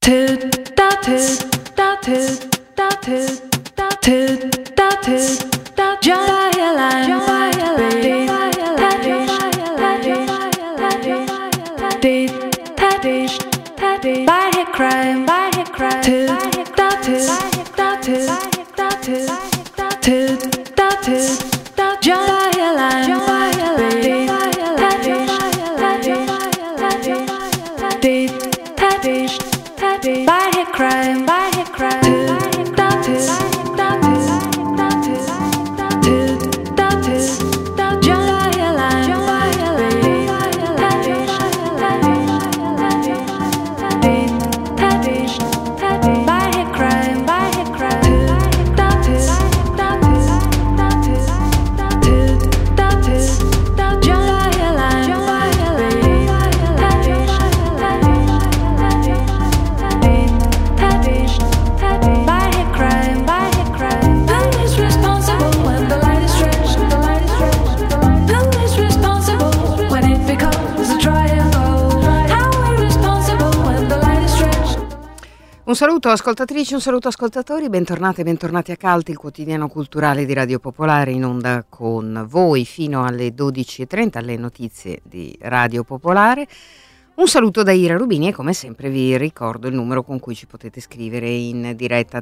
Un saluto ascoltatrici, un saluto ascoltatori, bentornate e bentornati a Cult, il quotidiano culturale di Radio Popolare, in onda con voi fino alle 12.30 alle notizie di Radio Popolare. Un saluto da Ira Rubini e come sempre vi ricordo il numero con cui ci potete scrivere in diretta: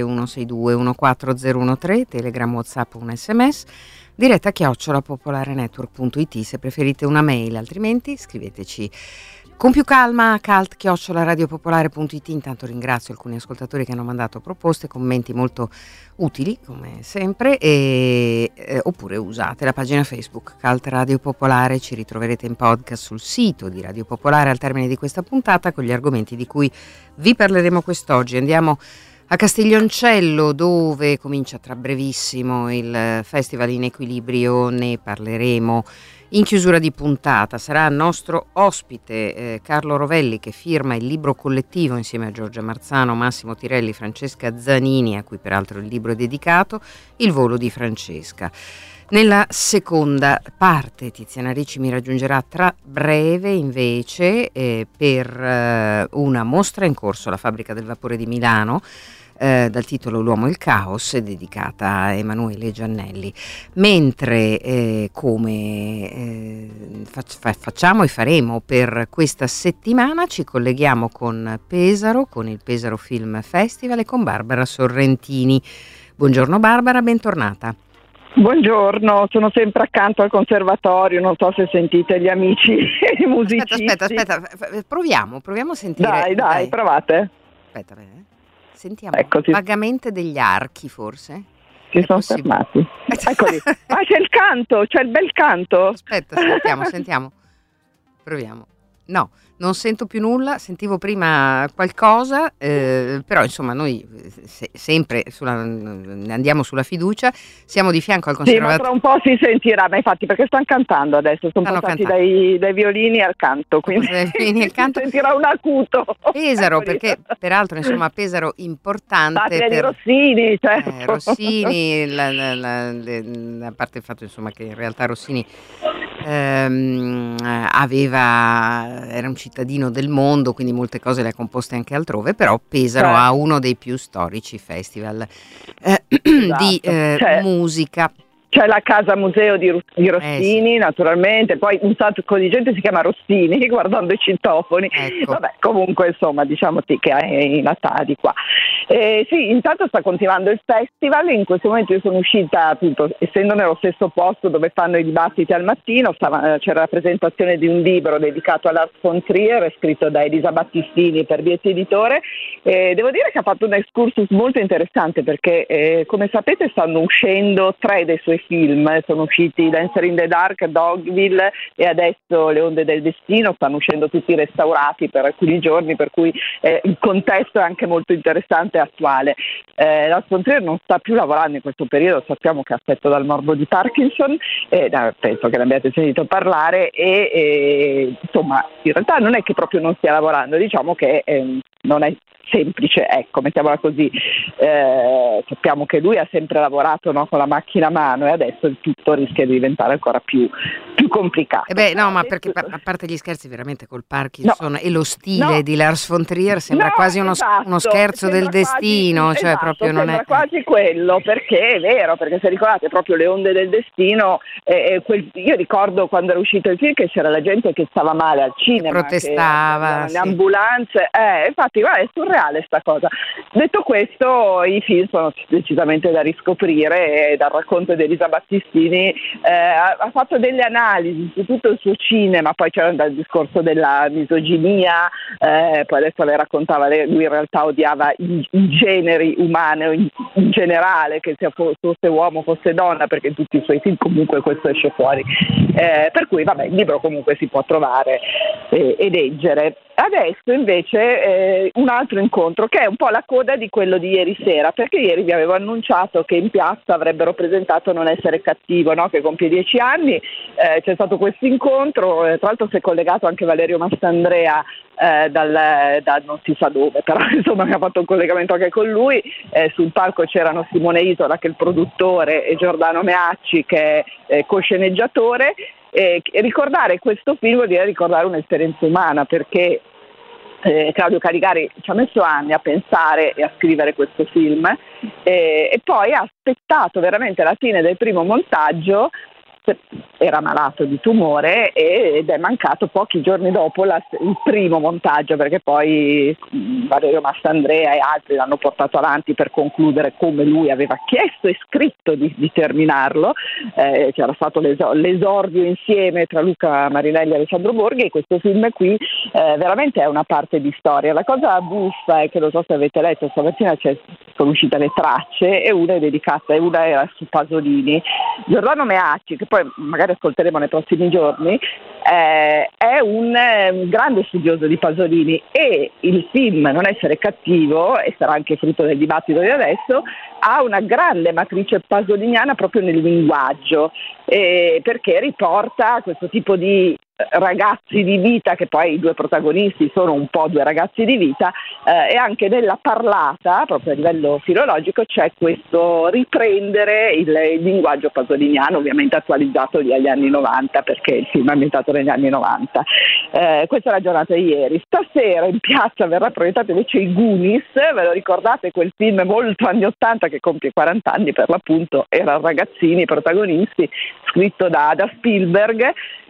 331-6214-013, Telegram, WhatsApp, un SMS, diretta @popolarenetwork.it se preferite una mail, altrimenti scriveteci con più calma a cult@radiopopolare.it. Intanto ringrazio alcuni ascoltatori che hanno mandato proposte, commenti molto utili come sempre, oppure usate la pagina Facebook Cult Radio Popolare. Ci ritroverete in podcast sul sito di Radio Popolare al termine di questa puntata con gli argomenti di cui vi parleremo quest'oggi. Andiamo a Castiglioncello, dove comincia tra brevissimo il Festival in Equilibrio, ne parleremo in chiusura di puntata. Sarà nostro ospite Carlo Rovelli, che firma il libro collettivo insieme a Giorgia Marzano, Massimo Tirelli, Francesca Zanini, a cui peraltro il libro è dedicato, Il volo di Francesca. Nella seconda parte Tiziana Ricci mi raggiungerà tra breve invece per una mostra in corso alla Fabbrica del Vapore di Milano, dal titolo L'uomo e il caos, dedicata a Emanuele Giannelli. Mentre facciamo e faremo per questa settimana, ci colleghiamo con Pesaro, con il Pesaro Film Festival e con Barbara Sorrentini. Buongiorno Barbara, bentornata. Buongiorno, sono sempre accanto al conservatorio, non so se sentite gli amici musicisti. Aspetta, proviamo a sentire. Dai, provate. Aspetta, sentiamo Eccoci. Vagamente degli archi, forse? Si sono fermati. Eccoli. C'è il canto, c'è il bel canto. Aspetta, sentiamo. Proviamo. No, non sento più nulla, sentivo prima qualcosa, però insomma noi sempre andiamo sulla fiducia, siamo di fianco al conservatorio. Sì, ma tra un po' si sentirà, ma infatti perché stanno cantando adesso, sono passati dai violini al canto, quindi si sentirà un acuto. Pesaro, perché peraltro insomma Pesaro importante. Patria di Rossini, certo. Rossini, a parte il fatto insomma che in realtà Rossini era un cittadino del mondo, quindi molte cose le ha composte anche altrove, però Pesaro ha uno dei più storici festival di musica. C'è la casa museo di Rossini, naturalmente, poi un sacco di gente si chiama Rossini guardando i citofoni. Ecco. Vabbè, comunque insomma diciamo che è in realtà di qua. Sì, intanto sta continuando il festival, in questo momento io sono uscita appunto, essendo nello stesso posto dove fanno i dibattiti al mattino, c'era la presentazione di un libro dedicato all'Ars von Trier, scritto da Elisa Battistini per Vieti Editore. Devo dire che ha fatto un excursus molto interessante perché come sapete stanno uscendo 3 dei suoi film, sono usciti Dancer in the Dark, Dogville e adesso Le onde del destino, stanno uscendo tutti restaurati per alcuni giorni, per cui il contesto è anche molto interessante e attuale. Lars von Trier non sta più lavorando in questo periodo, sappiamo che è affetto dal morbo di Parkinson, penso che ne abbiate sentito parlare e insomma in realtà non è che proprio non stia lavorando, diciamo che non è semplice, ecco, mettiamola così. Sappiamo che lui ha sempre lavorato, no, con la macchina a mano, e adesso il tutto rischia di diventare ancora più complicato. No, ma perché a parte gli scherzi, veramente col Parkinson No, e lo stile no, di Lars von Trier sembra no, quasi uno esatto, scherzo del sembra destino, quasi, cioè esatto, proprio non sembra è... quasi quello, perché è vero, perché se ricordate proprio le onde del destino, io ricordo quando era uscito il film che c'era la gente che stava male al cinema, protestava, che sì. le ambulanze, infatti guarda, è surreale sta cosa. Detto questo, i film sono decisamente da riscoprire, e dal racconto di Elisa Battistini ha fatto delle analisi su tutto il suo cinema, poi c'era il discorso della misoginia, poi adesso le raccontava, lui in realtà odiava i generi umani in generale, che sia fosse uomo fosse donna, perché in tutti i suoi film comunque questo esce fuori, per cui vabbè, il libro comunque si può trovare e leggere. Adesso invece un altro incontro che è un po' la coda di quello di ieri sera, perché ieri vi avevo annunciato che in piazza avrebbero presentato Non essere cattivo, no? Che compie 10 anni, c'è stato questo incontro, tra l'altro si è collegato anche Valerio Mastandrea da non si sa dove, però insomma mi ha fatto un collegamento anche con lui. Sul palco c'erano Simone Isola, che è il produttore, e Giordano Meacci, che è co-sceneggiatore. Ricordare questo film vuol dire ricordare un'esperienza umana, perché Claudio Caligari ci ha messo anni a pensare e a scrivere questo film, e poi ha aspettato veramente la fine del primo montaggio. Era malato di tumore ed è mancato pochi giorni dopo il primo montaggio, perché poi Valerio Mastandrea e altri l'hanno portato avanti per concludere come lui aveva chiesto e scritto di terminarlo. C'era stato l'esordio insieme tra Luca Marinelli e Alessandro Borghi, e questo film qui veramente è una parte di storia. La cosa buffa è che, non so se avete letto, stamattina sono uscite le tracce, e una è dedicata, e una era su Pasolini. Giordano Meacci, che poi magari ascolteremo nei prossimi giorni, è un grande studioso di Pasolini, e il film Non essere cattivo, e sarà anche frutto del dibattito di adesso, ha una grande matrice pasoliniana proprio nel linguaggio, perché riporta questo tipo di ragazzi di vita, che poi i due protagonisti sono un po' due ragazzi di vita, e anche nella parlata, proprio a livello filologico, c'è questo riprendere il linguaggio pasoliniano, ovviamente attualizzato agli anni 90, perché il film è ambientato negli anni 90. Questa è la giornata di ieri. Stasera in piazza verrà proiettato invece i Goonies. Ve lo ricordate, quel film molto anni 80 che compie 40 anni per l'appunto, era Ragazzini protagonisti, scritto da Spielberg,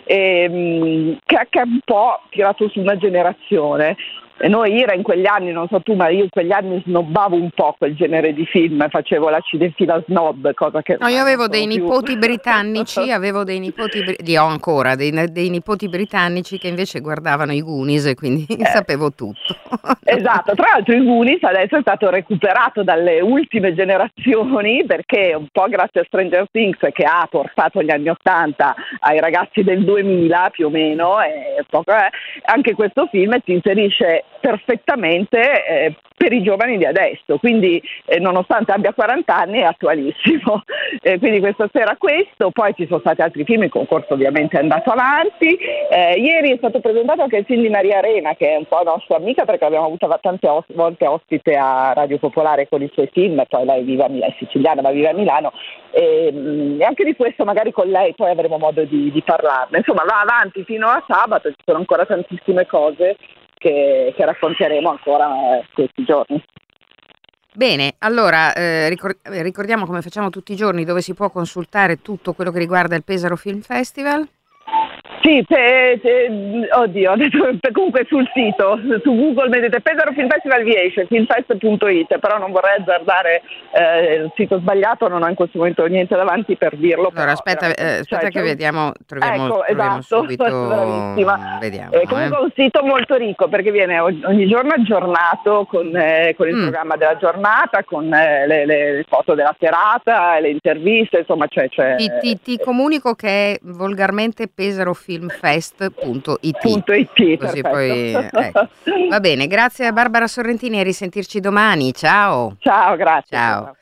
che ha un po' tirato su una generazione. E noi in quegli anni, non so tu, ma io in quegli anni snobbavo un po' quel genere di film, facevo la cinefila snob, cosa che... No, io avevo dei nipoti britannici, li ho ancora, dei nipoti britannici che invece guardavano i Goonies, e quindi sapevo tutto. Esatto, tra l'altro i Goonies adesso è stato recuperato dalle ultime generazioni, perché un po' grazie a Stranger Things, che ha portato gli anni 80 ai ragazzi del 2000 più o meno, anche questo film si inserisce perfettamente per i giovani di adesso, quindi nonostante abbia 40 anni è attualissimo. Quindi questa sera questo, poi ci sono stati altri film, il concorso ovviamente è andato avanti. Ieri è stato presentato anche il film di Maria Arena, che è un po' nostra amica, perché l'abbiamo avuta tante volte ospite a Radio Popolare con i suoi film, poi lei è siciliana ma vive a Milano, e anche di questo magari con lei poi avremo modo di parlarne. Insomma, va avanti fino a sabato, ci sono ancora tantissime cose che racconteremo ancora questi giorni. Bene, allora ricordiamo, come facciamo tutti i giorni, dove si può consultare tutto quello che riguarda il Pesaro Film Festival. Sì, oddio, ho detto, comunque sul sito, su Google mettete Pesaro Film Festival, vi esce filmfest.it, però non vorrei azzardare il sito sbagliato, non ho in questo momento niente davanti per dirlo. Allora aspetta che vediamo, troviamo esatto, subito, bravissima. vediamo. Comunque è un sito molto ricco, perché viene ogni giorno aggiornato con il programma della giornata, con le foto della serata, le interviste, insomma Ti comunico che è volgarmente pesarofilmfest.it. Così poi, ecco. Va bene, grazie a Barbara Sorrentini, e risentirci domani. Ciao. Ciao, grazie. Ciao.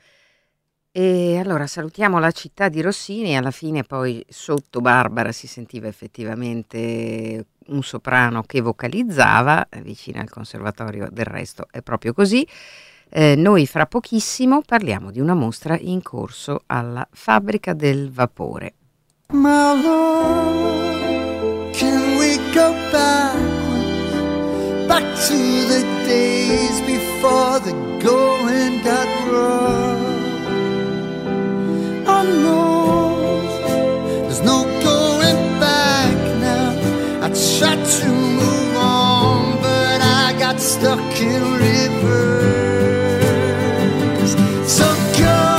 E allora salutiamo la città di Rossini. Alla fine poi sotto Barbara si sentiva effettivamente un soprano che vocalizzava, vicino al conservatorio, del resto è proprio così. Noi fra pochissimo parliamo di una mostra in corso alla Fabbrica del Vapore. My love, can we go back to the days before the going got rough? Oh no, there's no going back now. I tried to move on, but I got stuck in reverse. So go.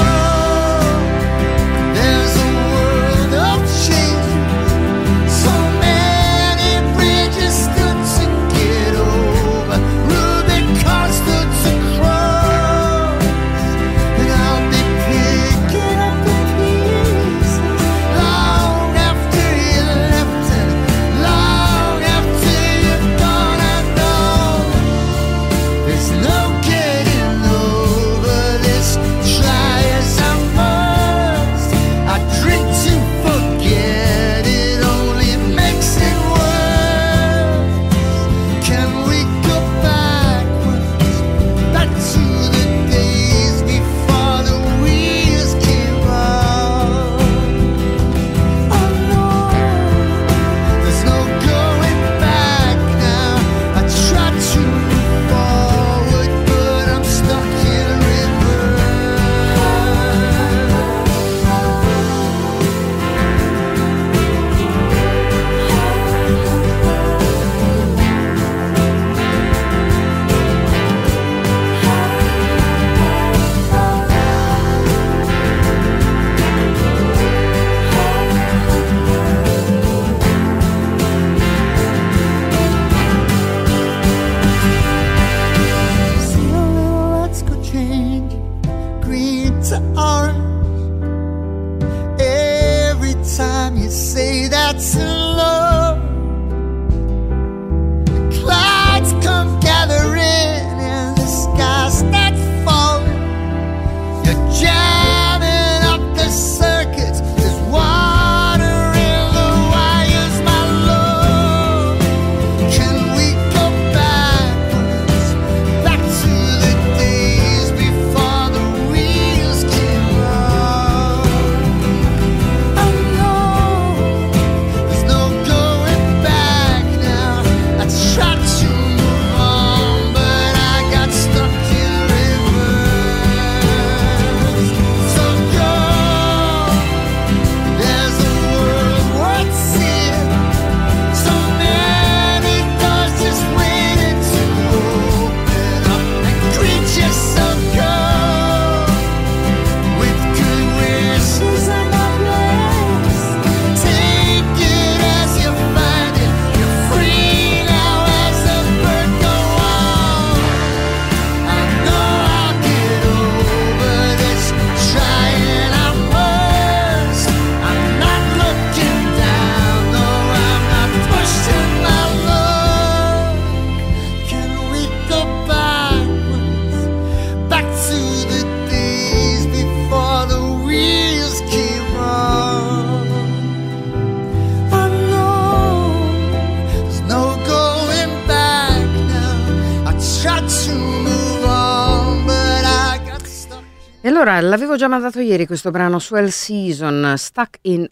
Allora, l'avevo già mandato ieri questo brano, Swell Season, Stuck in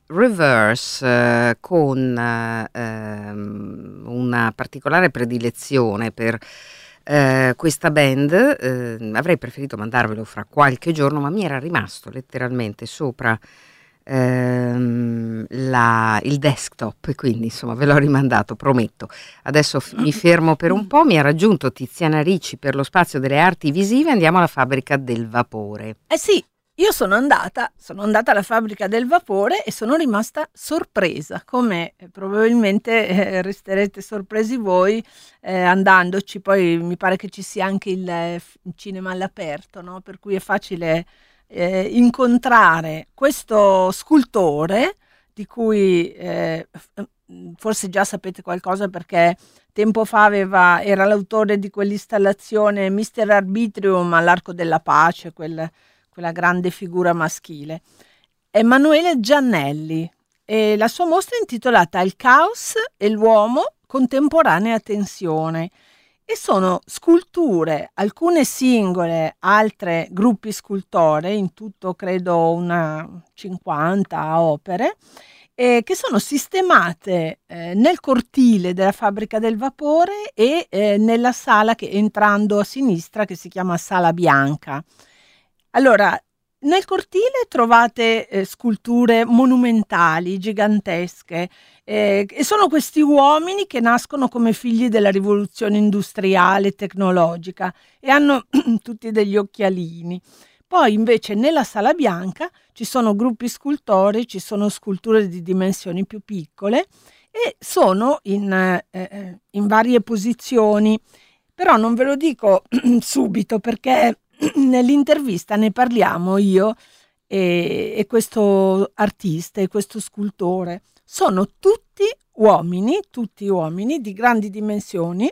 Reverse, con una particolare predilezione per questa band. Avrei preferito mandarvelo fra qualche giorno, ma mi era rimasto letteralmente sopra il desktop, e quindi insomma ve l'ho rimandato, prometto. Adesso mi fermo per un po'. Mi ha raggiunto Tiziana Ricci per lo spazio delle arti visive. Andiamo alla Fabbrica del Vapore. Sì, io sono andata alla Fabbrica del Vapore e sono rimasta sorpresa, come probabilmente resterete sorpresi voi andandoci. Poi mi pare che ci sia anche il cinema all'aperto, no? Per cui è facile incontrare questo scultore di cui forse già sapete qualcosa, perché tempo fa era l'autore di quell'installazione Mr. Arbitrium all'Arco della Pace, quella grande figura maschile. Emanuele Giannelli, e la sua mostra è intitolata Il caos e l'uomo contemporanea tensione. E sono sculture, alcune singole, altre gruppi scultorei, in tutto credo una 50 opere, che sono sistemate nel cortile della fabbrica del vapore e nella sala che entrando a sinistra, che si chiama Sala Bianca. Allora, nel cortile trovate sculture monumentali, gigantesche, e sono questi uomini che nascono come figli della rivoluzione industriale e tecnologica e hanno tutti degli occhialini. Poi invece nella Sala Bianca ci sono gruppi scultorei, ci sono sculture di dimensioni più piccole e sono in varie posizioni, però non ve lo dico subito perché nell'intervista ne parliamo io e questo artista e questo scultore. Sono tutti uomini di grandi dimensioni.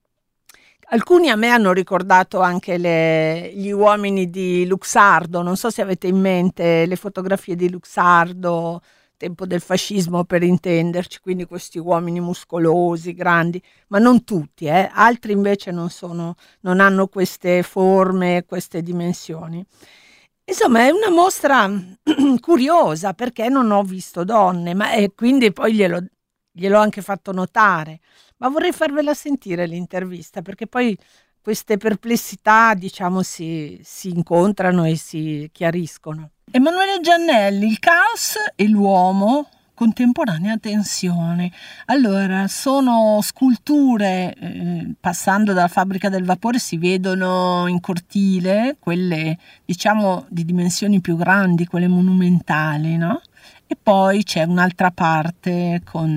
Alcuni a me hanno ricordato anche gli uomini di Luxardo, non so se avete in mente le fotografie di Luxardo, tempo del fascismo per intenderci, quindi questi uomini muscolosi, grandi, ma non tutti, altri invece non hanno queste forme, queste dimensioni. Insomma, è una mostra curiosa perché non ho visto donne, quindi poi gliel'ho anche fatto notare, ma vorrei farvela sentire l'intervista perché poi queste perplessità, diciamo, si incontrano e si chiariscono. Emanuele Giannelli, il caos e l'uomo, contemporanea tensione. Allora, sono sculture, passando dalla fabbrica del vapore si vedono in cortile, quelle diciamo di dimensioni più grandi, quelle monumentali, no? E poi c'è un'altra parte con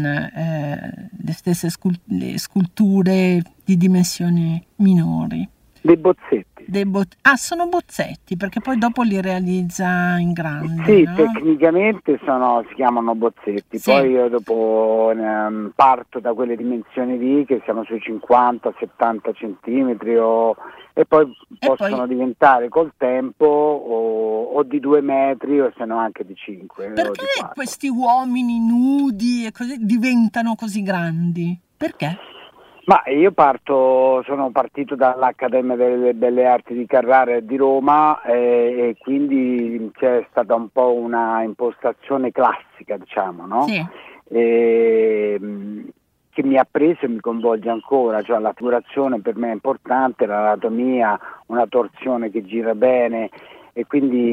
le stesse sculture di dimensioni minori. Dei bozzetti. Sono bozzetti, perché poi dopo li realizza in grande. Sì, no? Tecnicamente si chiamano bozzetti, sì. Poi io dopo parto da quelle dimensioni lì, che siamo sui 50-70 centimetri, e poi possono diventare col tempo o di 2 metri o se no anche di 5. Perché questi uomini nudi e così diventano così grandi? Perché? Ma io sono partito dall'Accademia delle Belle Arti di Carrara e di Roma e quindi c'è stata un po' una impostazione classica, diciamo, no? Sì. Che mi ha preso e mi coinvolge ancora, cioè la figurazione per me è importante, l'anatomia, una torsione che gira bene e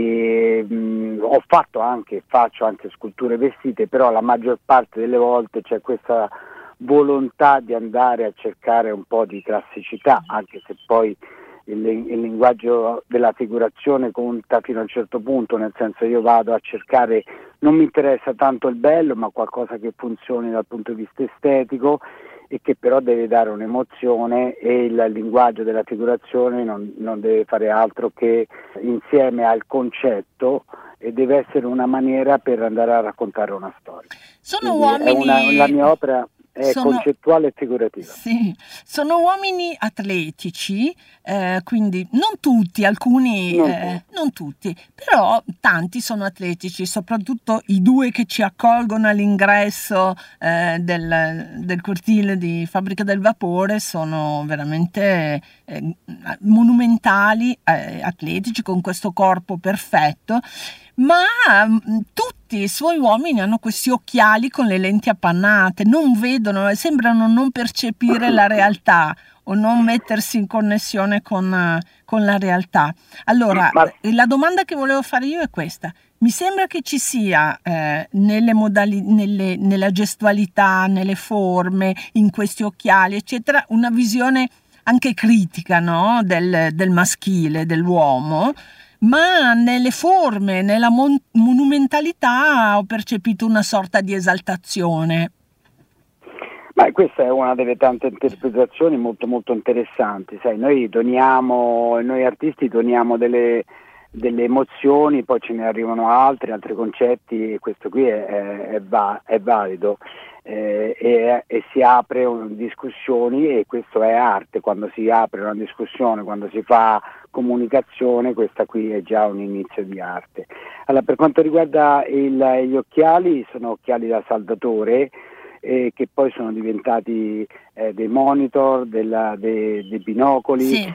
quindi faccio anche sculture vestite, però la maggior parte delle volte c'è questa volontà di andare a cercare un po' di classicità, anche se poi il linguaggio della figurazione conta fino a un certo punto, nel senso io vado a cercare, non mi interessa tanto il bello, ma qualcosa che funzioni dal punto di vista estetico e che però deve dare un'emozione, e il linguaggio della figurazione non deve fare altro che insieme al concetto, e deve essere una maniera per andare a raccontare una storia. Sono uomini... la mia opera è concettuale e figurativa. Sì, sono uomini atletici, quindi non tutti, alcuni non tutti, però tanti sono atletici, soprattutto i due che ci accolgono all'ingresso del cortile di Fabbrica del Vapore sono veramente monumentali, atletici, con questo corpo perfetto. Ma tutti i suoi uomini hanno questi occhiali con le lenti appannate, non vedono, sembrano non percepire la realtà o non mettersi in connessione con la realtà. Allora, la domanda che volevo fare io è questa: mi sembra che ci sia nella gestualità, nelle forme, in questi occhiali, eccetera, una visione anche critica, no? del maschile, dell'uomo. Ma nelle forme, nella monumentalità ho percepito una sorta di esaltazione. Ma questa è una delle tante interpretazioni molto molto interessanti. Sai, noi artisti doniamo delle emozioni, poi ce ne arrivano altri concetti, e questo qui è valido. E si apre discussioni, e questo è arte. Quando si apre una discussione, quando si fa comunicazione, questa qui è già un inizio di arte. Allora, per quanto riguarda gli occhiali, sono occhiali da saldatore, che poi sono diventati dei monitor, dei binocoli. Sì.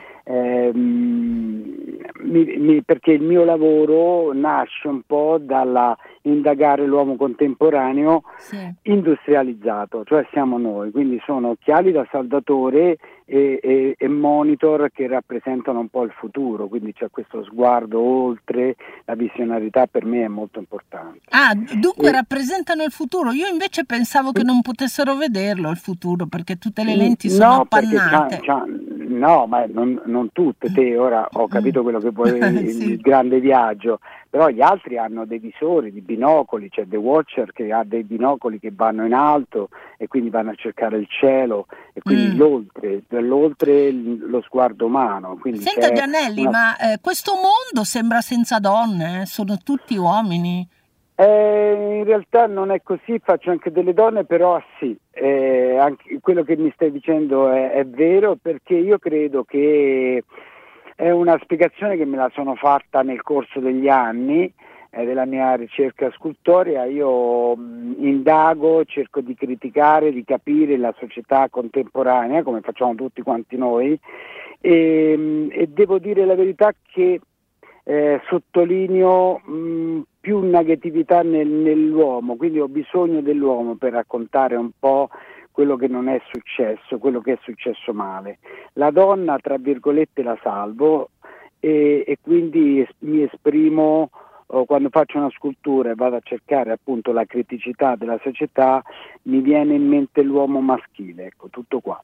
Perché il mio lavoro nasce un po' dalla indagare l'uomo contemporaneo industrializzato, cioè siamo noi, quindi sono occhiali da saldatore e monitor che rappresentano un po' il futuro, quindi c'è questo sguardo oltre, la visionarietà per me è molto importante. Dunque rappresentano il futuro. Io invece pensavo che non potessero vederlo il futuro, perché tutte le lenti sono appannate. No, ma non tutte. Te ora ho capito quello che vuoi, il grande viaggio, però gli altri hanno dei visori, di binocoli, c'è The Watcher che ha dei binocoli che vanno in alto e quindi vanno a cercare il cielo e quindi l'oltre lo sguardo umano. Quindi senta Giannelli, ma questo mondo sembra senza donne, sono tutti uomini. In realtà non è così, faccio anche delle donne, però sì, anche quello che mi stai dicendo è vero, perché io credo che è una spiegazione che me la sono fatta nel corso degli anni della mia ricerca scultorea. Io indago, cerco di criticare, di capire la società contemporanea, come facciamo tutti quanti noi, e devo dire la verità che sottolineo più negatività nell'uomo, quindi ho bisogno dell'uomo per raccontare un po' quello che non è successo, quello che è successo male. La donna, tra virgolette, la salvo e quindi mi esprimo quando faccio una scultura e vado a cercare appunto la criticità della società, mi viene in mente l'uomo maschile, ecco, tutto qua.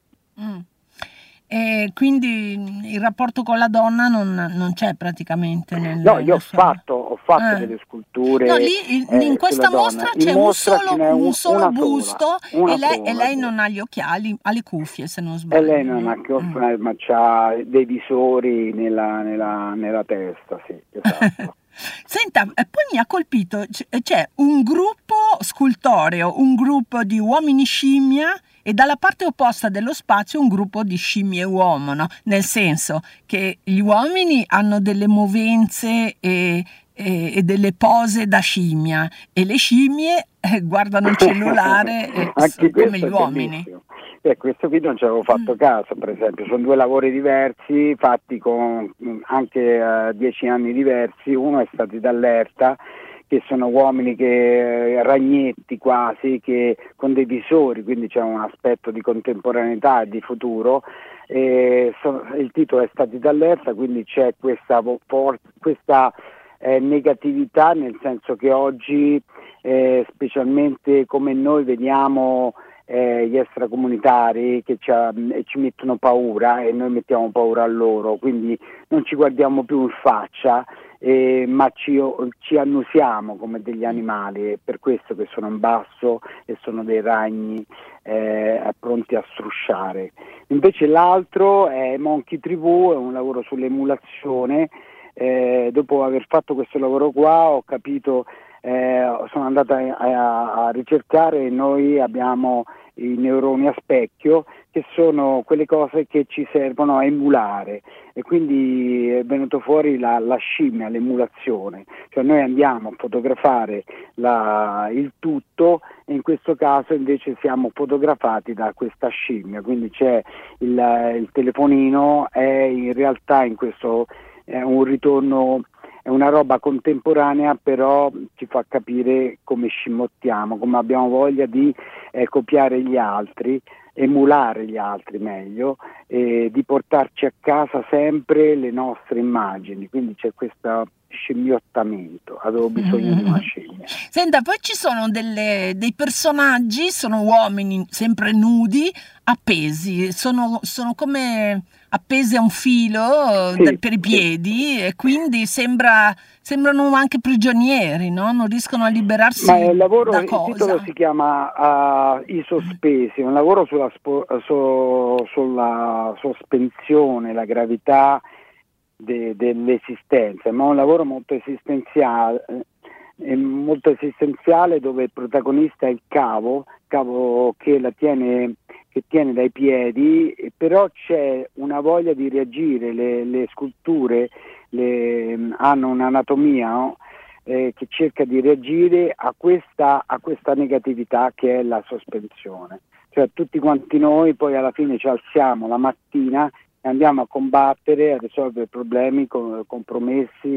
E quindi il rapporto con la donna non c'è praticamente No, io ho fatto delle sculture. No, lì in questa mostra c'è un solo busto e lei non ha gli occhiali, ha le cuffie se non sbaglio. E lei non ha cuffie, ma c'ha dei visori nella testa, sì, esatto. Senta, poi mi ha colpito, c'è un gruppo scultoreo, un gruppo di uomini scimmia e dalla parte opposta dello spazio un gruppo di scimmie uomo, no? Nel senso che gli uomini hanno delle movenze e delle pose da scimmia e le scimmie guardano il cellulare come gli uomini. Questo qui non ci avevo fatto caso, per esempio, sono due lavori diversi fatti con anche 10 anni diversi. Uno è Stati d'Allerta, che sono uomini ragnetti quasi, che con dei visori, quindi c'è un aspetto di contemporaneità e di futuro. Il titolo è Stati d'Allerta, quindi c'è questa negatività, nel senso che oggi specialmente come noi vediamo gli extracomunitari che ci mettono paura e noi mettiamo paura a loro, quindi non ci guardiamo più in faccia, ma ci annusiamo come degli animali, è per questo che sono in basso e sono dei ragni pronti a strusciare. Invece l'altro è Monkey Tribù, è un lavoro sull'emulazione. Dopo aver fatto questo lavoro qua ho capito, sono andata a ricercare, noi abbiamo i neuroni a specchio, che sono quelle cose che ci servono a emulare, e quindi è venuto fuori la scimmia, l'emulazione, cioè noi andiamo a fotografare il tutto e in questo caso invece siamo fotografati da questa scimmia, quindi c'è il telefonino, è in realtà in questo è un ritorno, è una roba contemporanea, però ci fa capire come scimmottiamo, come abbiamo voglia di copiare gli altri, emulare gli altri meglio, e di portarci a casa sempre le nostre immagini, quindi c'è questo scimmiottamento, avevo bisogno di una scimmia. Senta, poi ci sono dei personaggi, sono uomini sempre nudi, appesi, sono come appesi a un filo per i piedi, e quindi sembrano anche prigionieri, no? Non riescono a liberarsi da cosa. Il titolo si chiama I sospesi, è un lavoro sulla sospensione, la gravità dell'esistenza, ma è un lavoro molto esistenziale, dove il protagonista è il cavo che tiene dai piedi, però c'è una voglia di reagire, le sculture hanno un'anatomia, no? che cerca di reagire a questa negatività che è la sospensione. Cioè tutti quanti noi poi alla fine ci alziamo la mattina e andiamo a combattere, a risolvere problemi compromessi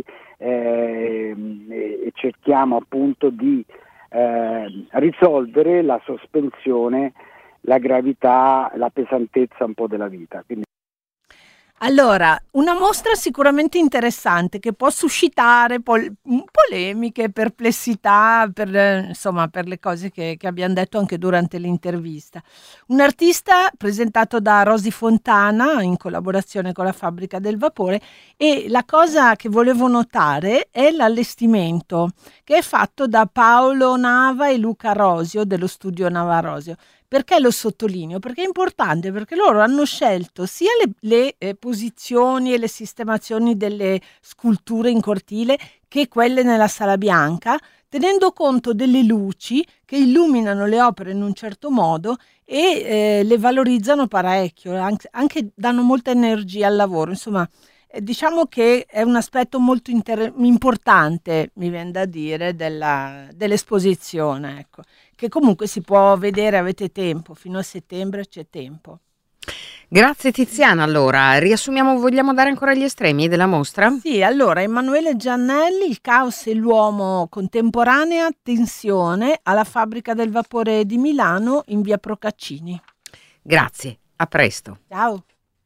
e cerchiamo appunto di risolvere la sospensione, la gravità, la pesantezza un po' della vita. Quindi... Allora, una mostra sicuramente interessante che può suscitare polemiche, perplessità per le cose che abbiamo detto anche durante l'intervista. Un artista presentato da Rosy Fontana in collaborazione con la Fabbrica del Vapore, e la cosa che volevo notare è l'allestimento che è fatto da Paolo Nava e Luca Rosio dello studio Nava Rosio. Perché lo sottolineo? Perché è importante, perché loro hanno scelto sia le posizioni e le sistemazioni delle sculture in cortile che quelle nella Sala Bianca, tenendo conto delle luci che illuminano le opere in un certo modo e le valorizzano parecchio, anche danno molta energia al lavoro. Insomma, diciamo che è un aspetto molto importante, mi viene da dire, dell'esposizione, ecco, che comunque si può vedere, avete tempo, fino a settembre c'è tempo. Grazie Tiziana. Allora, riassumiamo, vogliamo dare ancora gli estremi della mostra? Sì, allora, Emanuele Giannelli, Il caos e l'uomo contemporanea, tensione, alla Fabbrica del Vapore di Milano, in via Procaccini. Grazie, a presto. Ciao.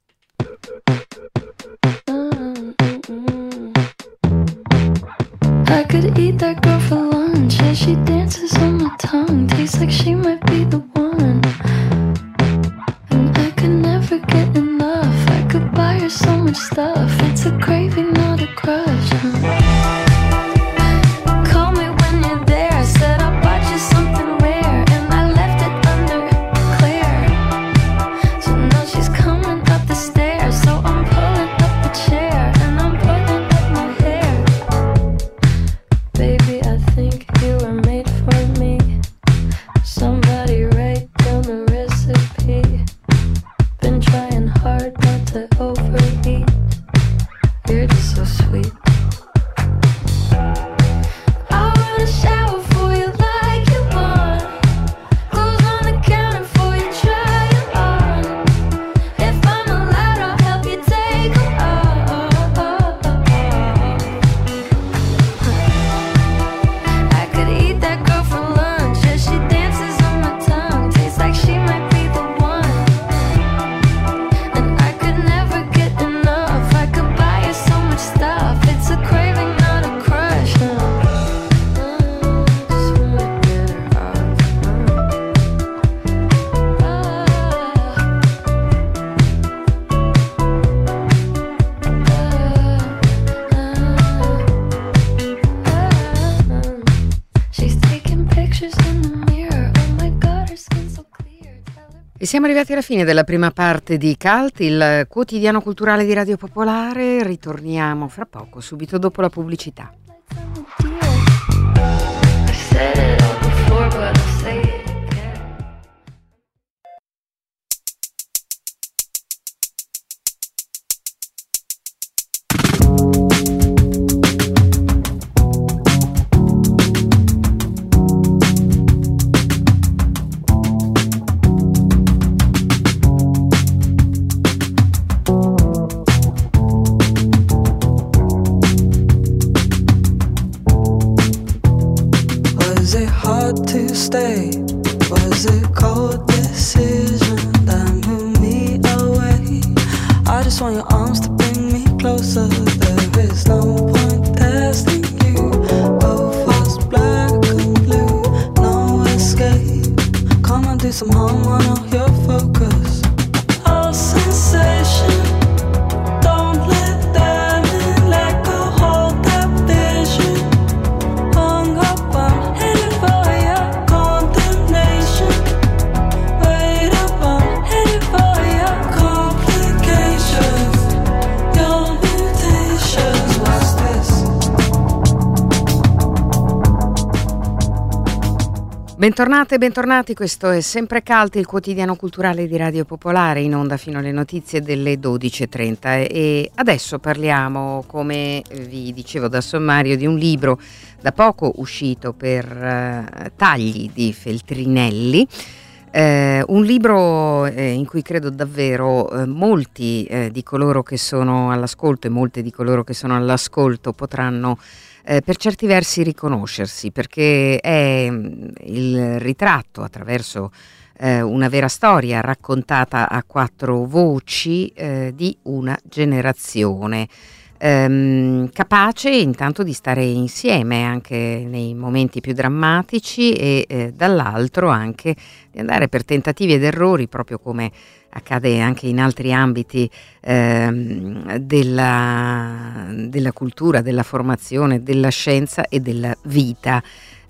I could eat that girl for lunch as she dances on my tongue. Tastes like she might be the one. And I could never get enough. I could buy her so much stuff. It's a craving, not a crush. Call me when you're there. I said I bought you something rare, and I left it under clear. So now she's coming up the stairs. So I'm pulling up the chair and I'm pulling up my hair. Baby, I think you were made for me. Somebody write down the recipe. Been trying hard not to overeat. You're just so sweet. I wanna shower for you like you want. Clothes on the counter for you, try it on. If I'm allowed, I'll help you take them off. I could eat that girl for lunch as she dances on my tongue. Tastes like she might be the one. And I could never get enough. I could buy her so much stuff. It's a craving, not a crush. Just wanna get her off. She's taking pictures in the mirror. Oh my God, her skin's so clear. Tell her. E siamo arrivati alla fine della prima parte di Cult, il quotidiano culturale di Radio Popolare. Ritorniamo fra poco, subito dopo la pubblicità. I've said it all before, but I'll say it again. Was it hard to stay? Was it cold decision that moved me away? I just want your arms to bring me closer. There is no point testing you. Both us black and blue, no escape. Come on, do some homework, know your focus. All sensation. Don't let them in, let go, hold that vision. Hung up, I'm headed for your condemnation. Wait up, I'm headed for your complications. Your mutations, what's this? Bentornate e bentornati, questo è Sempre Cult, il quotidiano culturale di Radio Popolare, in onda fino alle notizie delle 12:30 e adesso parliamo, come vi dicevo dal sommario, di un libro da poco uscito per Tagli di Feltrinelli. Un libro in cui credo davvero molti di coloro che sono all'ascolto e molte di coloro che sono all'ascolto potranno per certi versi riconoscersi, perché è il ritratto attraverso una vera storia raccontata a quattro voci di una generazione. Capace intanto di stare insieme anche nei momenti più drammatici e dall'altro anche di andare per tentativi ed errori, proprio come accade anche in altri ambiti della cultura, della formazione, della scienza e della vita.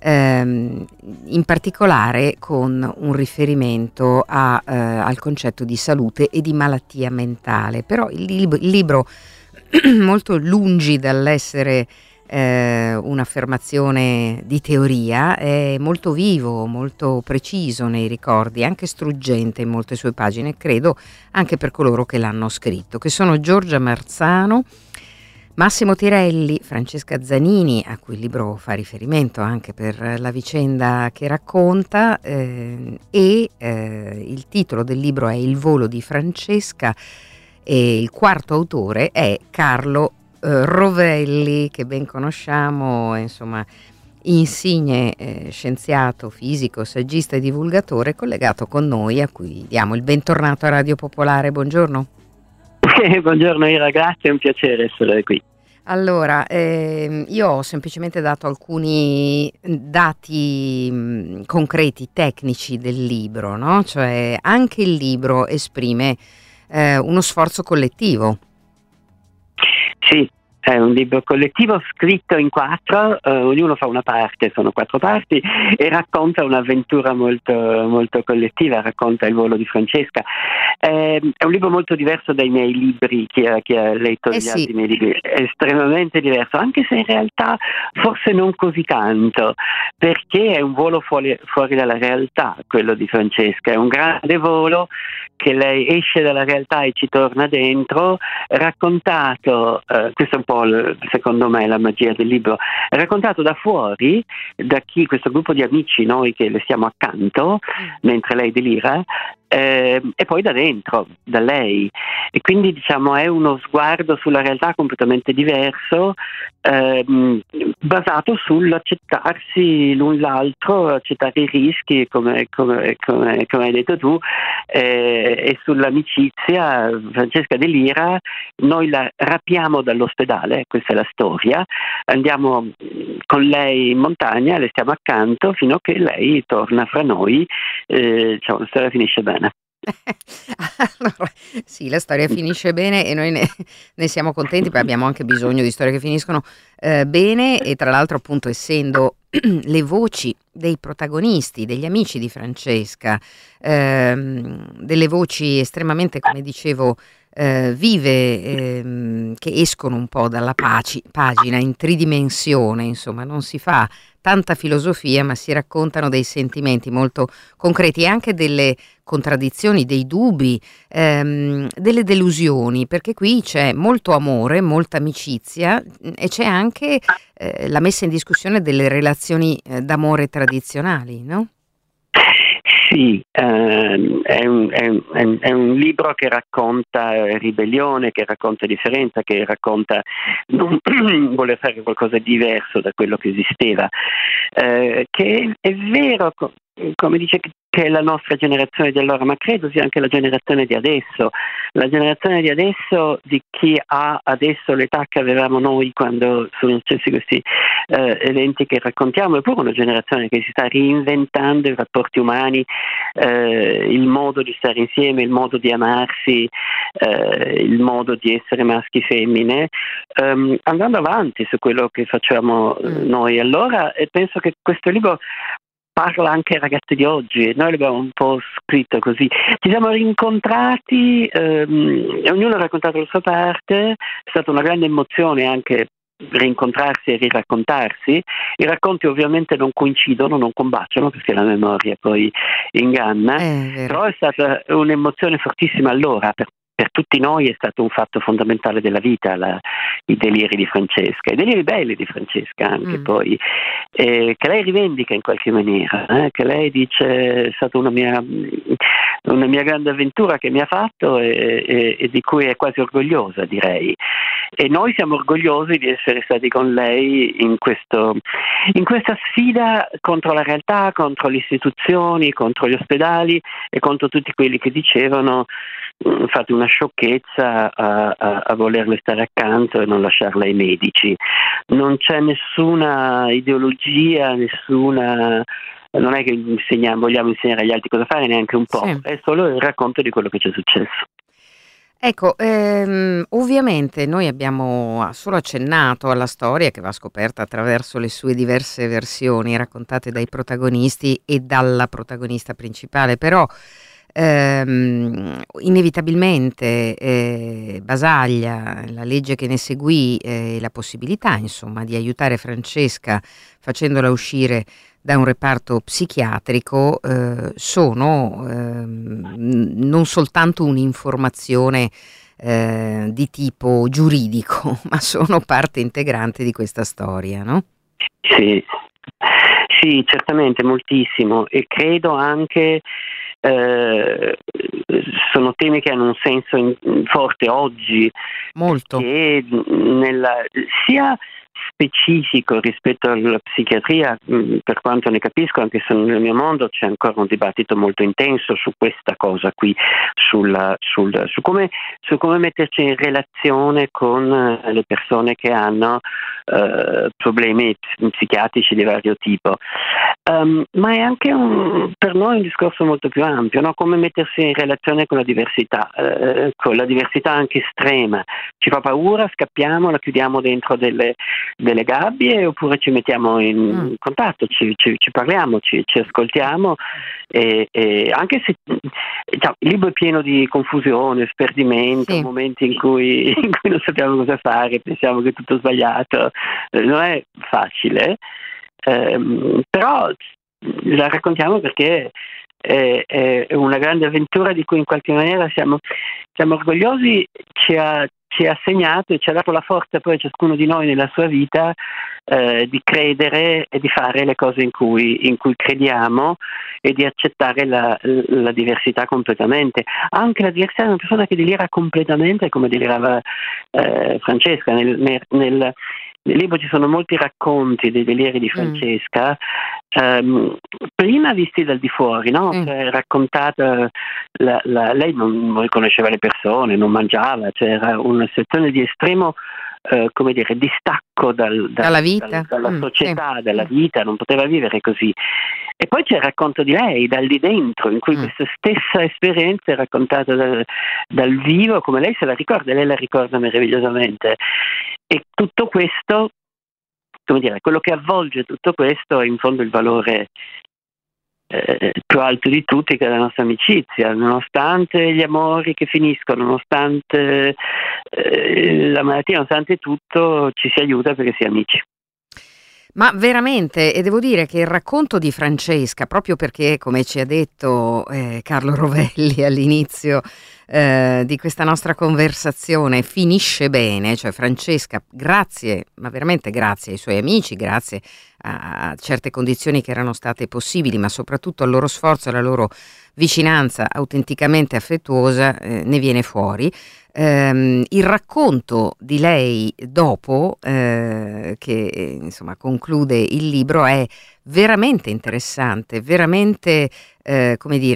In particolare con un riferimento al concetto di salute e di malattia mentale. Però il libro molto lungi dall'essere un'affermazione di teoria, è molto vivo, molto preciso nei ricordi, anche struggente in molte sue pagine, credo anche per coloro che l'hanno scritto, che sono Giorgia Marzano, Massimo Tirelli, Francesca Zanini, a cui il libro fa riferimento anche per la vicenda che racconta, il titolo del libro è Il volo di Francesca e il quarto autore è Carlo Rovelli, che ben conosciamo, insomma insigne scienziato, fisico, saggista e divulgatore, collegato con noi, a cui diamo il bentornato a Radio Popolare. Buongiorno. Buongiorno Ira, grazie, è un piacere essere qui. Allora, io ho semplicemente dato alcuni dati concreti, tecnici del libro, no? Cioè anche il libro esprime uno sforzo collettivo. Sì, è un libro collettivo scritto in quattro, ognuno fa una parte, sono quattro parti, e racconta un'avventura molto, molto collettiva, racconta il volo di Francesca. È un libro molto diverso dai miei libri, chi ha letto gli altri miei libri, è estremamente diverso, anche se in realtà forse non così tanto, perché è un volo fuori dalla realtà, quello di Francesca, è un grande volo che lei esce dalla realtà e ci torna dentro, raccontato, questo è un po' secondo me la magia del libro, raccontato da fuori, da questo gruppo di amici, noi che le stiamo accanto mentre lei delira, e poi da dentro, da lei, e quindi diciamo è uno sguardo sulla realtà completamente diverso, basato sull'accettarsi l'un l'altro, accettare i rischi come hai detto tu, e sull'amicizia. Francesca delira, noi la rapiamo dall'ospedale, questa è la storia, andiamo con lei in montagna, le stiamo accanto fino a che lei torna fra noi, la storia finisce bene. Allora, sì, la storia finisce bene e noi ne siamo contenti, perché abbiamo anche bisogno di storie che finiscono bene, e tra l'altro, appunto, essendo le voci dei protagonisti, degli amici di Francesca, delle voci estremamente, come dicevo, vive, che escono un po' dalla pagina in tridimensione, insomma, non si fa tanta filosofia, ma si raccontano dei sentimenti molto concreti e anche delle contraddizioni, dei dubbi, delle delusioni, perché qui c'è molto amore, molta amicizia e c'è anche la messa in discussione delle relazioni d'amore tradizionali, no? Sì, è un libro che racconta ribellione, che racconta differenza, che racconta non voler fare qualcosa di diverso da quello che esisteva, che è vero, come dice, che è la nostra generazione di allora, ma credo sia anche la generazione di adesso, di chi ha adesso l'età che avevamo noi quando sono successi questi eventi che raccontiamo, è pure una generazione che si sta reinventando i rapporti umani, il modo di stare insieme, il modo di amarsi, il modo di essere maschi e femmine, andando avanti su quello che facciamo noi allora, e penso che questo libro parla anche ai ragazzi di oggi. Noi l'abbiamo un po' scritto così, ci siamo rincontrati, ognuno ha raccontato la sua parte, è stata una grande emozione anche rincontrarsi e riraccontarsi. I racconti ovviamente non coincidono, non combaciano, perché la memoria poi inganna, però è stata un'emozione fortissima allora. Per tutti noi è stato un fatto fondamentale della vita, i deliri di Francesca, i deliri belli di Francesca anche poi, che lei rivendica in qualche maniera, che lei dice è stata una mia grande avventura che mi ha fatto e di cui è quasi orgogliosa, direi. E noi siamo orgogliosi di essere stati con lei in questa sfida contro la realtà, contro le istituzioni, contro gli ospedali e contro tutti quelli che dicevano fate una sciocchezza a volerle stare accanto e non lasciarla ai medici. Non c'è nessuna ideologia, non è che vogliamo insegnare agli altri cosa fare, neanche un po', è solo il racconto di quello che ci è successo. Ecco, ovviamente noi abbiamo solo accennato alla storia che va scoperta attraverso le sue diverse versioni raccontate dai protagonisti e dalla protagonista principale, però inevitabilmente Basaglia, la legge che ne seguì e la possibilità insomma di aiutare Francesca facendola uscire da un reparto psichiatrico sono non soltanto un'informazione di tipo giuridico, ma sono parte integrante di questa storia, no? Sì, certamente moltissimo, e credo anche sono temi che hanno un senso forte oggi, molto, che sia specifico rispetto alla psichiatria, per quanto ne capisco, anche se nel mio mondo c'è ancora un dibattito molto intenso su questa cosa qui, su come metterci in relazione con le persone che hanno problemi psichiatrici di vario tipo, ma è anche per noi un discorso molto più ampio, no? Come mettersi in relazione con la diversità anche estrema. Ci fa paura, scappiamo, la chiudiamo dentro delle gabbie, oppure ci mettiamo in contatto, ci parliamo, ci ascoltiamo, e anche se il libro è pieno di confusione, sperdimento, momenti in cui non sappiamo cosa fare, pensiamo che è tutto sbagliato, non è facile, però la raccontiamo perché è una grande avventura di cui in qualche maniera siamo orgogliosi, ci ha segnato e ci ha dato la forza poi a ciascuno di noi nella sua vita di credere e di fare le cose in cui crediamo e di accettare la diversità completamente. Anche la diversità di una persona che delira completamente, come delirava Francesca. Nel libro ci sono molti racconti dei deliri di Francesca, prima visti dal di fuori, no? Cioè, raccontata, lei non riconosceva le persone, non mangiava, c'era una situazione di estremo distacco dalla vita, dalla società, dalla vita, non poteva vivere così. E poi c'è il racconto di lei dal di dentro, in cui questa stessa esperienza è raccontata dal vivo, come lei se la ricorda, lei la ricorda meravigliosamente. E tutto questo, quello che avvolge tutto questo è in fondo il valore più alto di tutti, che è la nostra amicizia, nonostante gli amori che finiscono, nonostante la malattia, nonostante tutto, ci si aiuta perché si è amici. Ma veramente, e devo dire che il racconto di Francesca, proprio perché, come ci ha detto Carlo Rovelli all'inizio di questa nostra conversazione, finisce bene, cioè Francesca, grazie, ma veramente grazie ai suoi amici, grazie a certe condizioni che erano state possibili, ma soprattutto al loro sforzo e alla loro vicinanza autenticamente affettuosa, ne viene fuori. Il racconto di lei dopo, che insomma conclude il libro, è veramente interessante, veramente è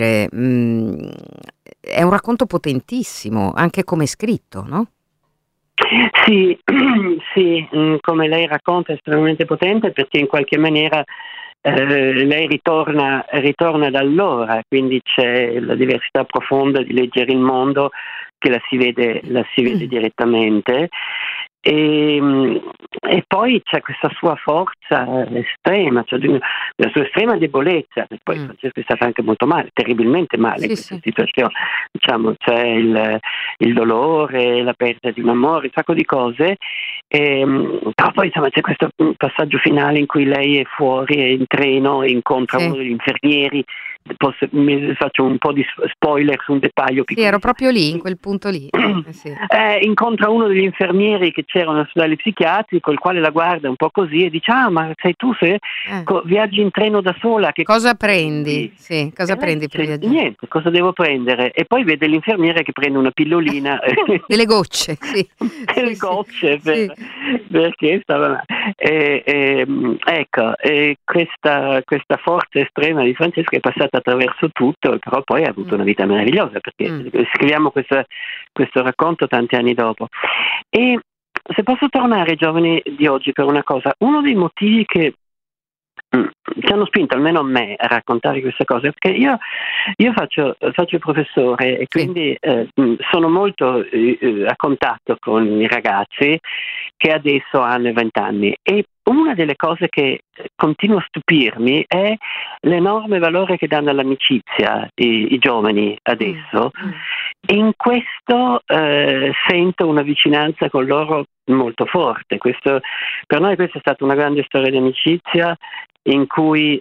un racconto potentissimo, anche come è scritto, no? Sì, come lei racconta è estremamente potente, perché in qualche maniera lei ritorna da allora, quindi c'è la diversità profonda di leggere il mondo che la si vede direttamente, E poi c'è questa sua forza estrema, cioè la sua estrema debolezza, che poi Francesca è stata anche molto male, terribilmente male in questa situazione, diciamo, c'è il dolore, la perdita di un amore, un sacco di cose, però poi insomma c'è questo passaggio finale in cui lei è fuori, è in treno e incontra uno degli infermieri. Faccio un po' di spoiler su un dettaglio piccolo. Sì, ero proprio lì, in quel punto lì. Incontra uno degli infermieri che c'era all'ospedale psichiatrico, il quale la guarda un po' così e dice: ah, ma sei tu se viaggi in treno da sola? Che cosa prendi? Sì, cosa prendi per viaggiare? Niente, cosa devo prendere? E poi vede l'infermiere che prende una pillolina. Delle gocce, sì. Delle gocce, perché stava ecco, questa forza estrema di Francesca è passata attraverso tutto, però poi ha avuto una vita meravigliosa, perché scriviamo questo racconto tanti anni dopo. E se posso tornare ai giovani di oggi per una cosa, uno dei motivi che ci hanno spinto almeno a me a raccontare queste cose, perché io faccio il professore e quindi sono molto a contatto con i ragazzi che adesso hanno 20 anni, e una delle cose che continua a stupirmi è l'enorme valore che danno all'amicizia i giovani adesso, e in questo sento una vicinanza con loro molto forte. Per noi questa è stata una grande storia di amicizia in cui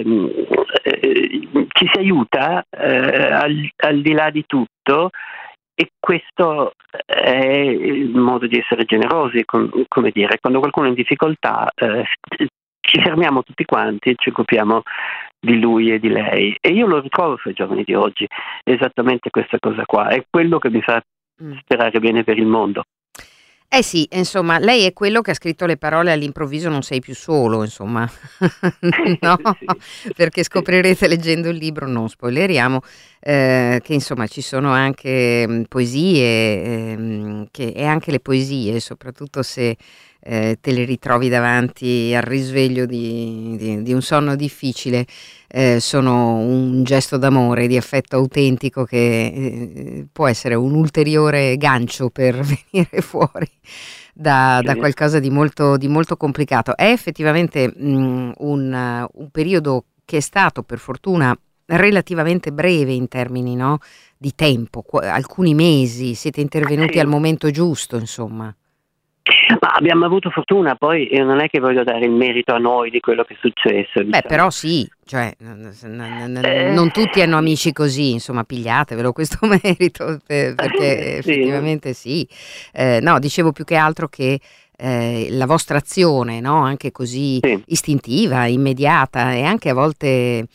ci si aiuta al di là di tutto, e questo è il modo di essere generosi, come dire, quando qualcuno è in difficoltà ci fermiamo tutti quanti e ci occupiamo di lui e di lei, e io lo ritrovo fra i giovani di oggi, esattamente questa cosa qua, è quello che mi fa sperare bene per il mondo. Sì, insomma, lei è quello che ha scritto le parole "all'improvviso non sei più solo", insomma, no? Perché scoprirete leggendo il libro, non spoileriamo, che insomma ci sono anche poesie, e anche le poesie, soprattutto se te le ritrovi davanti al risveglio di un sonno difficile, sono un gesto d'amore, di affetto autentico che può essere un ulteriore gancio per venire fuori da qualcosa di molto complicato. È effettivamente un periodo che è stato, per fortuna, relativamente breve in termini, no, di tempo, alcuni mesi, siete intervenuti al momento giusto, insomma. Ma abbiamo avuto fortuna, poi non è che voglio dare il merito a noi di quello che è successo. Diciamo. Beh, però sì, cioè non tutti hanno amici così, insomma, pigliatevelo questo merito, perché effettivamente sì. No, dicevo più che altro che la vostra azione, no, anche così istintiva, immediata e anche a volte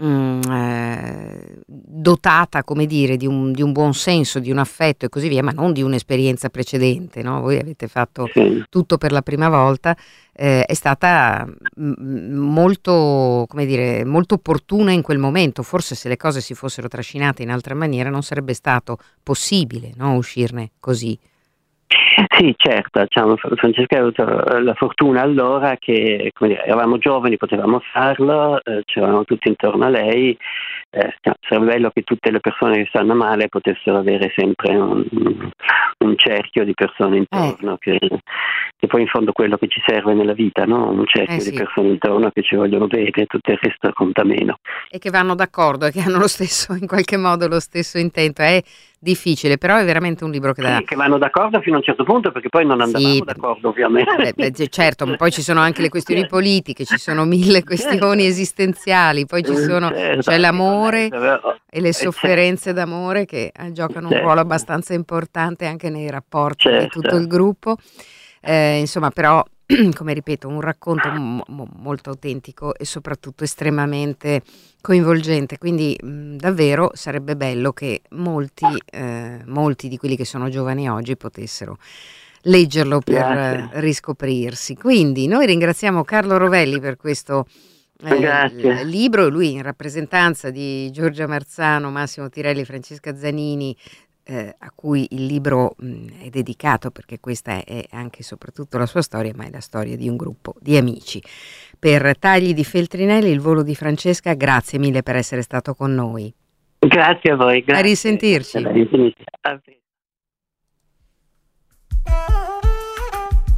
dotata, come dire, di un buon senso, di un affetto e così via, ma non di un'esperienza precedente, no? Voi avete fatto tutto per la prima volta, è stata molto, come dire, molto opportuna in quel momento. Forse se le cose si fossero trascinate in altra maniera non sarebbe stato possibile, no, uscirne così. Sì, certo, diciamo, Francesca ha avuto la fortuna allora che, come dire, eravamo giovani, potevamo farlo, c'eravamo tutti intorno a lei, sarebbe bello che tutte le persone che stanno male potessero avere sempre un cerchio di persone intorno, che poi in fondo è quello che ci serve nella vita, no? Un cerchio di persone intorno che ci vogliono bene, tutto il resto conta meno. E che vanno d'accordo e che hanno lo stesso, in qualche modo, lo stesso intento. È difficile, però è veramente un libro che dà... Sì, che vanno d'accordo fino a un certo punto, perché poi non andavamo d'accordo, ovviamente. Certo, ma poi ci sono anche le questioni politiche, ci sono mille questioni esistenziali, poi c'è l'amore e le sofferenze d'amore che giocano un ruolo abbastanza importante anche nei rapporti di tutto il gruppo. Insomma, però, come ripeto, un racconto molto autentico e soprattutto estremamente coinvolgente, quindi davvero sarebbe bello che molti di quelli che sono giovani oggi potessero leggerlo per riscoprirsi. Quindi noi ringraziamo Carlo Rovelli per questo libro, lui in rappresentanza di Giorgia Marzano, Massimo Tirelli, Francesca Zanini, a cui il libro è dedicato, perché questa è anche e soprattutto la sua storia, ma è la storia di un gruppo di amici. Per Tagli di Feltrinelli, Il volo di Francesca, grazie mille per essere stato con noi. Grazie a voi. Grazie. A risentirci.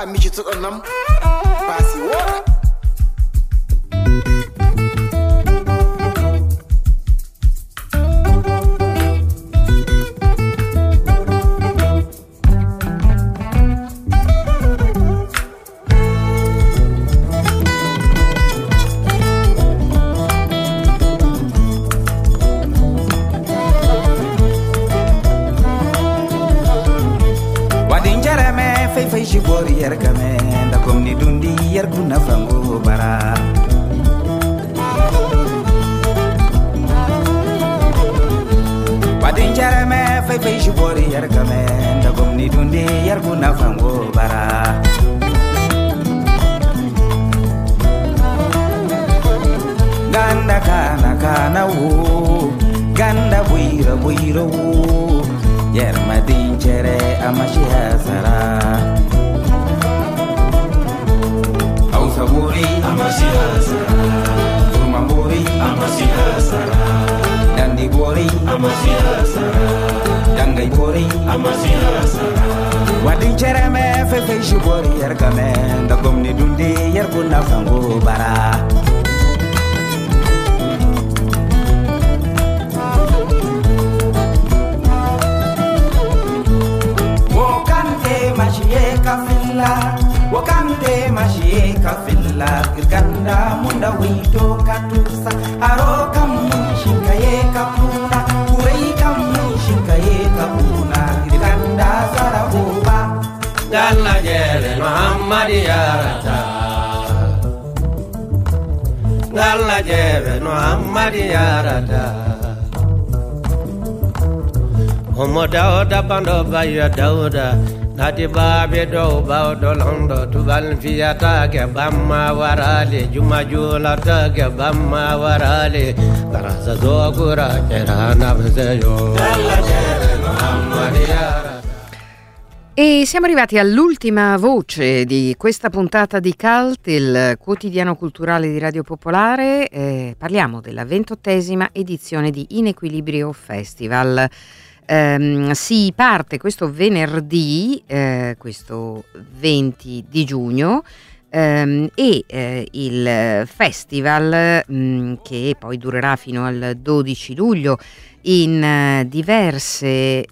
pa mi chitu onam pasi wora. Fai shibori yar kame da komni dundi yar kuna fango bara wadin jarame fai shibori yar kame da komni dundi yar kuna fango bara ganda kana wo ganda buira wo yer madin chere amashi hasara Hausa buri amashi hasara Kurma buri amashi hasara Dandi buri amashi hasara Dangai buri amashi hasara Wadin chere me fefe shi buri yer kame da gomni dundi yer kuna fango bara wakande mashika filla ganda munda wito katusa aro kamushinka ye kapuna urei kamushinka ye kapuna ganda sarabuba dalla jere Muhammad yarata dalla jere Muhammad yarata homo dauda bando baya dauda Nati babe do bao do londo tu val fiata ke bamma warale juma jula ta ke bamma warale karasa do gura era navseyo E siamo arrivati all'ultima voce di questa puntata di Cult, il quotidiano culturale di Radio Popolare. Parliamo della 28ª edizione di In Equilibrio Festival. Si parte questo venerdì, questo 20 di giugno, e il festival che poi durerà fino al 12 luglio in diversi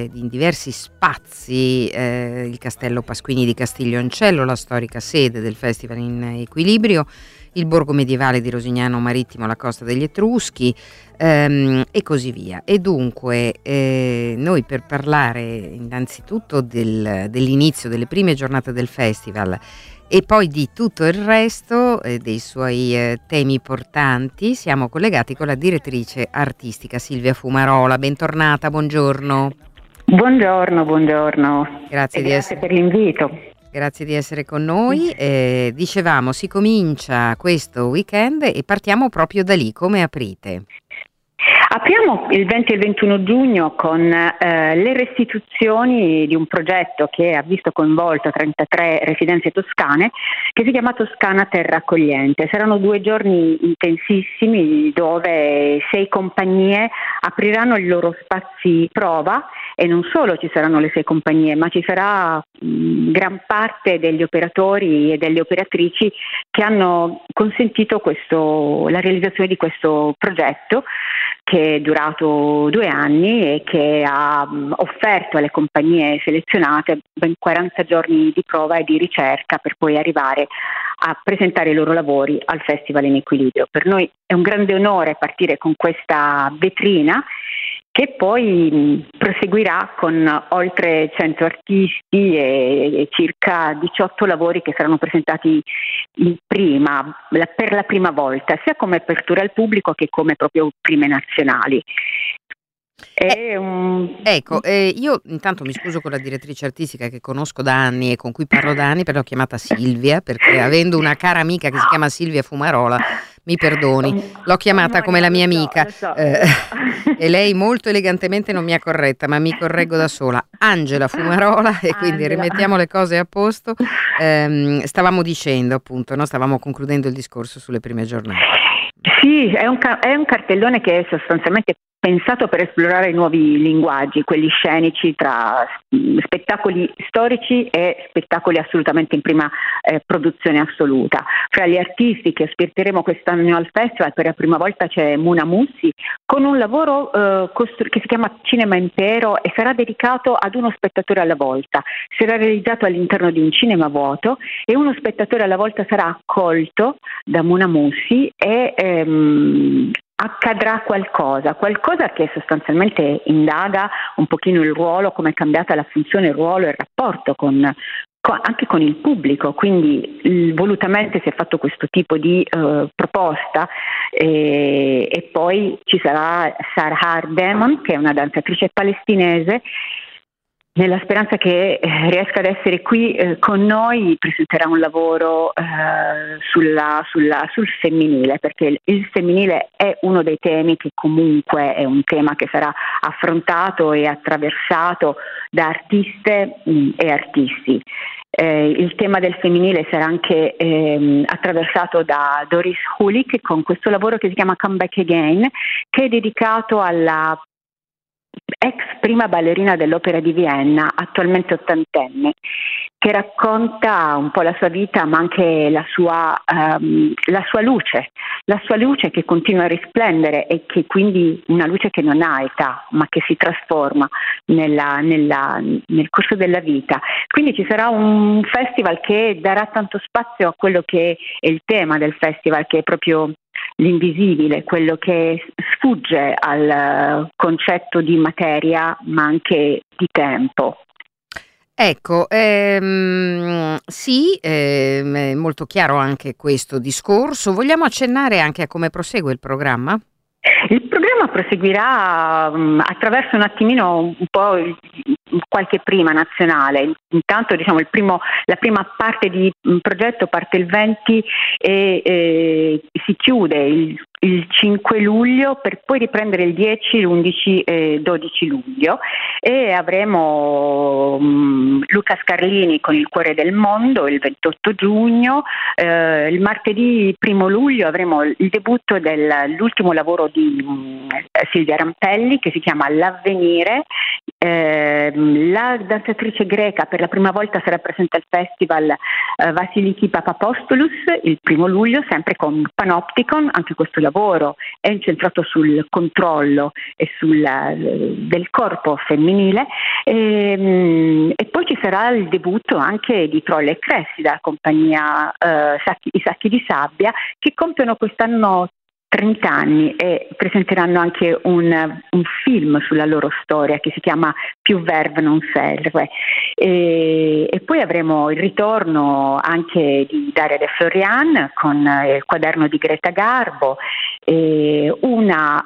spazi, il Castello Pasquini di Castiglioncello, la storica sede del Festival in Equilibrio, il borgo medievale di Rosignano Marittimo, la Costa degli Etruschi, e così via. E dunque noi, per parlare innanzitutto dell'inizio delle prime giornate del festival e poi di tutto il resto, dei suoi temi portanti, siamo collegati con la direttrice artistica Silvia Fumarola. Bentornata, buongiorno. Buongiorno. Grazie per l'invito. Grazie di essere con noi. Dicevamo, si comincia questo weekend e partiamo proprio da lì. Come aprite? Apriamo il 20 e il 21 giugno con le restituzioni di un progetto che ha visto coinvolto 33 residenze toscane, che si chiama Toscana Terra Accogliente. Saranno 2 giorni intensissimi dove 6 compagnie apriranno i loro spazi prova, e non solo ci saranno le 6 compagnie, ma ci sarà gran parte degli operatori e delle operatrici che hanno consentito la realizzazione di questo progetto, che è durato 2 anni e che ha offerto alle compagnie selezionate ben 40 giorni di prova e di ricerca per poi arrivare a presentare i loro lavori al Festival in Equilibrio. Per noi è un grande onore partire con questa vetrina, che poi proseguirà con oltre 100 artisti e circa 18 lavori che saranno presentati per la prima volta, sia come apertura al pubblico che come proprio prime nazionali. Io intanto mi scuso con la direttrice artistica che conosco da anni e con cui parlo da anni, però l'ho chiamata Silvia perché, avendo una cara amica che si chiama Silvia Fumarola, mi perdoni, l'ho chiamata come la mia amica, e lei molto elegantemente non mi ha corretta, ma mi correggo da sola, Angela Fumarola, e quindi rimettiamo le cose a posto. Stavamo dicendo, appunto, no? Stavamo concludendo il discorso sulle prime giornate. Sì, è un cartellone che sostanzialmente pensato per esplorare nuovi linguaggi, quelli scenici tra spettacoli storici e spettacoli assolutamente in prima produzione assoluta. Fra gli artisti che ospiteremo quest'anno al festival per la prima volta c'è Muna Mussi con un lavoro che si chiama Cinema Impero e sarà dedicato ad uno spettatore alla volta. Sarà realizzato all'interno di un cinema vuoto e uno spettatore alla volta sarà accolto da Muna Mussi e accadrà qualcosa che sostanzialmente indaga un pochino il ruolo, come è cambiata la funzione, il ruolo e il rapporto anche con il pubblico, quindi volutamente si è fatto questo tipo di proposta e poi ci sarà Sarah Demon, che è una danzatrice palestinese. Nella speranza che riesca ad essere qui con noi, presenterà un lavoro sul femminile, perché il femminile è uno dei temi che comunque è un tema che sarà affrontato e attraversato da artiste e artisti. Il tema del femminile sarà anche attraversato da Doris Hulick con questo lavoro che si chiama Come Back Again, che è dedicato alla ex prima ballerina dell'Opera di Vienna, attualmente ottantenne, che racconta un po' la sua vita, ma anche la sua luce che continua a risplendere e che quindi una luce che non ha età, ma che si trasforma nel corso della vita. Quindi ci sarà un festival che darà tanto spazio a quello che è il tema del festival, che è proprio l'invisibile, quello che sfugge al concetto di materia ma anche di tempo. Ecco, sì, è molto chiaro anche questo discorso. Vogliamo accennare anche a come prosegue il programma? Il programma proseguirà attraverso un attimino un po' qualche prima nazionale. Intanto diciamo la prima parte di progetto parte il 20 e si chiude il 5 luglio per poi riprendere il 10, l'11 e 12 luglio e avremo Luca Scarlini con Il cuore del mondo il 28 giugno, il martedì 1 luglio avremo il debutto dell'ultimo lavoro di Silvia Rampelli che si chiama L'Avvenire. La danzatrice greca per la prima volta sarà presente al festival Vasiliki Papapostolous il 1 luglio, sempre con Panopticon. Anche questo lavoro è incentrato sul controllo e del corpo femminile e poi ci sarà il debutto anche di Trolle e Cressida, compagnia I Sacchi di Sabbia, che compiono quest'anno 30 anni e presenteranno anche un film sulla loro storia che si chiama Più verve non serve. E poi avremo il ritorno anche di Daria De Florian con il quaderno di Greta Garbo. Una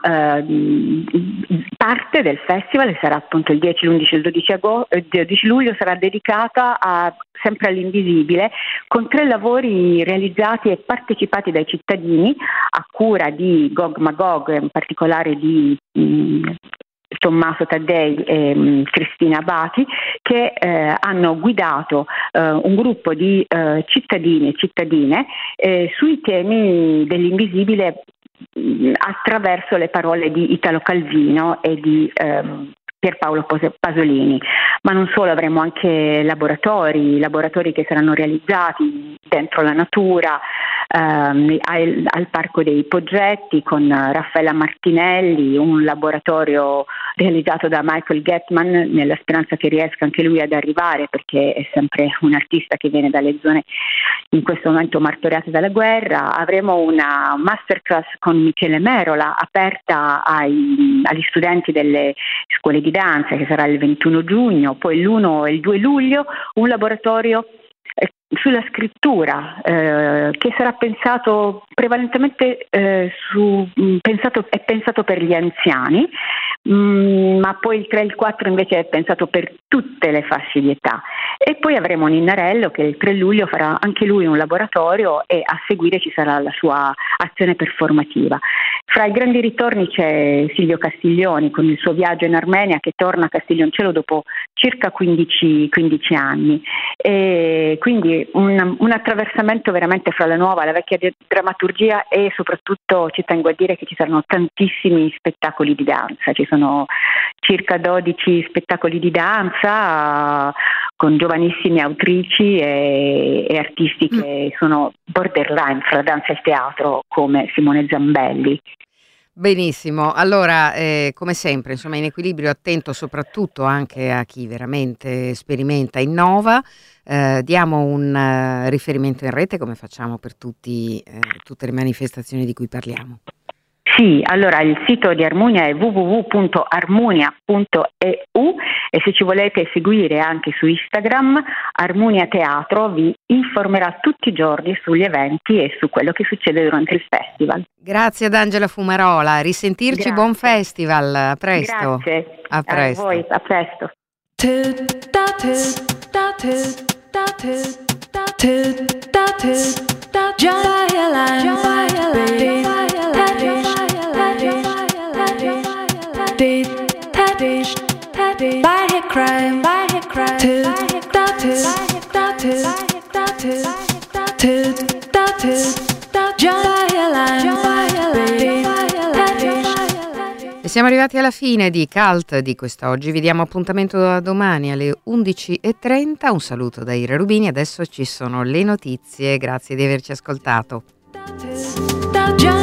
parte del festival sarà appunto il 10, l'11 e il 12 luglio sarà dedicata sempre all'invisibile, con 3 lavori realizzati e partecipati dai cittadini a cura di Gog Magog, in particolare di Tommaso Taddei e Cristina Abati, che hanno guidato un gruppo di cittadini e cittadine sui temi dell'invisibile attraverso le parole di Italo Calvino e di Pierpaolo Pasolini. Ma non solo, avremo anche laboratori che saranno realizzati dentro la natura, al Parco dei Poggetti con Raffaella Martinelli, un laboratorio realizzato da Michael Getman nella speranza che riesca anche lui ad arrivare, perché è sempre un artista che viene dalle zone in questo momento martoriate dalla guerra. Avremo una masterclass con Michele Merola aperta agli studenti delle scuole di danza, che sarà il 21 giugno, poi l'1 e il 2 luglio un laboratorio sulla scrittura che sarà pensato prevalentemente pensato per gli anziani, ma poi il 3 e il 4 invece è pensato per tutte le fasce di età. E poi avremo Ninnarello che il 3 luglio farà anche lui un laboratorio e a seguire ci sarà la sua azione performativa. Fra i grandi ritorni c'è Silvio Castiglioni con il suo viaggio in Armenia, che torna a Castiglioncello dopo circa 15 anni, e quindi un attraversamento veramente fra la nuova e la vecchia drammaturgia, e soprattutto ci tengo a dire che ci saranno tantissimi spettacoli di danza, ci sono circa 12 spettacoli di danza con giovanissime autrici e artisti che sono borderline fra la danza e il teatro, come Simone Zambelli. Benissimo, allora come sempre, insomma, in equilibrio, attento soprattutto anche a chi veramente sperimenta, innova. Diamo un riferimento in rete, come facciamo per tutte le manifestazioni di cui parliamo. Sì, allora il sito di Armonia è www.armonia.eu, e se ci volete seguire anche su Instagram, Armonia Teatro vi informerà tutti i giorni sugli eventi e su quello che succede durante il festival. Grazie ad Angela Fumarola, risentirci, Grazie. buon festival, a presto. Grazie, A presto. a voi, a presto. E siamo arrivati alla fine di Cult di quest'oggi. Vi diamo appuntamento a domani alle 11:30. Un saluto da Ira Rubini. Adesso ci sono le notizie. Grazie di averci ascoltato.